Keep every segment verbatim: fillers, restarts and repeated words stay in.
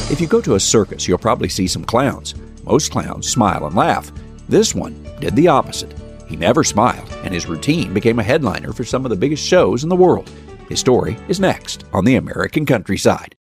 If you go to a circus, you'll probably see some clowns. Most clowns smile and laugh. This one did the opposite. He never smiled, and his routine became a headliner for some of the biggest shows in the world. His story is next on the American Countryside.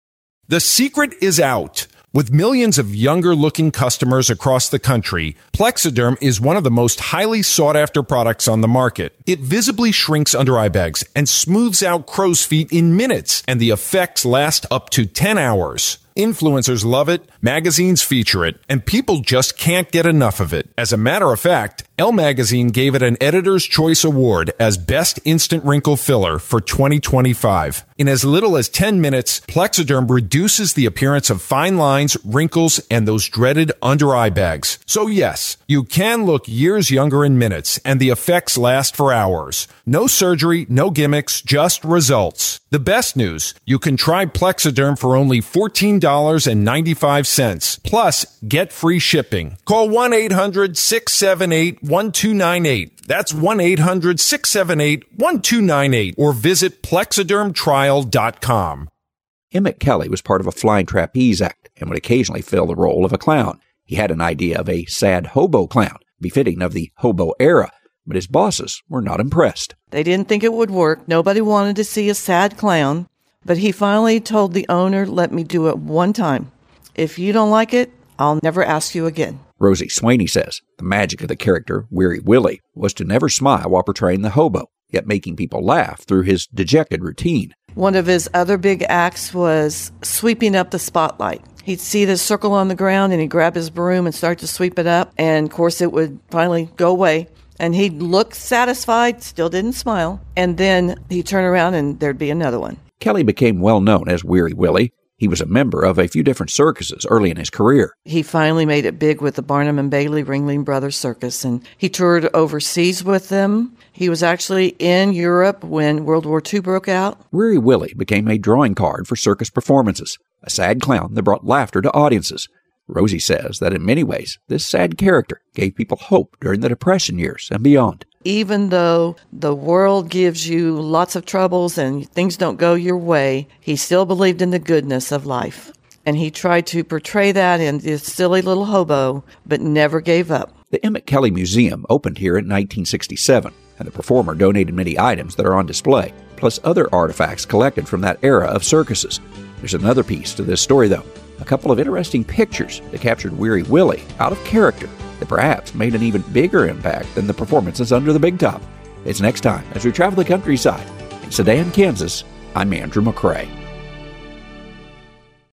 The secret is out. With millions of younger-looking customers across the country, Plexiderm is one of the most highly sought-after products on the market. It visibly shrinks under-eye bags and smooths out crow's feet in minutes, and the effects last up to ten hours. Influencers love it, magazines feature it, and people just can't get enough of it. As a matter of fact, Elle Magazine gave it an Editor's Choice Award as Best Instant Wrinkle Filler for twenty twenty-five. In as little as ten minutes, Plexiderm reduces the appearance of fine lines, wrinkles, and those dreaded under-eye bags. So yes, you can look years younger in minutes, and the effects last for hours. No surgery, no gimmicks, just results. The best news, you can try Plexiderm for only fourteen dollars and ninety-five cents. Plus, get free shipping. Call one eight hundred six seven eight one two nine eight. That's one eight hundred six seven eight one two nine eight. Or visit plexiderm trial dot com. Emmett Kelly was part of a flying trapeze act and would occasionally fill the role of a clown. He had an idea of a sad hobo clown, befitting of the hobo era, but his bosses were not impressed. They didn't think it would work. Nobody wanted to see a sad clown. But he finally told the owner, let me do it one time. If you don't like it, I'll never ask you again. Rosie Swaney says the magic of the character, Weary Willie, was to never smile while portraying the hobo, yet making people laugh through his dejected routine. One of his other big acts was sweeping up the spotlight. He'd see the circle on the ground and he'd grab his broom and start to sweep it up. And of course it would finally go away. And he'd look satisfied, still didn't smile. And then he'd turn around and there'd be another one. Kelly became well known as Weary Willie. He was a member of a few different circuses early in his career. He finally made it big with the Barnum and Bailey Ringling Brothers Circus, and he toured overseas with them. He was actually in Europe when World War Two broke out. Weary Willie became a drawing card for circus performances, a sad clown that brought laughter to audiences. Rosie says that in many ways, this sad character gave people hope during the Depression years and beyond. Even though the world gives you lots of troubles and things don't go your way, he still believed in the goodness of life. And he tried to portray that in this silly little hobo, but never gave up. The Emmett Kelly Museum opened here in nineteen sixty-seven, and the performer donated many items that are on display, plus other artifacts collected from that era of circuses. There's another piece to this story, though. A couple of interesting pictures that captured Weary Willie out of character that perhaps made an even bigger impact than the performances under the big top. It's next time as we travel the countryside. In Sedan, Kansas, I'm Andrew McCrae.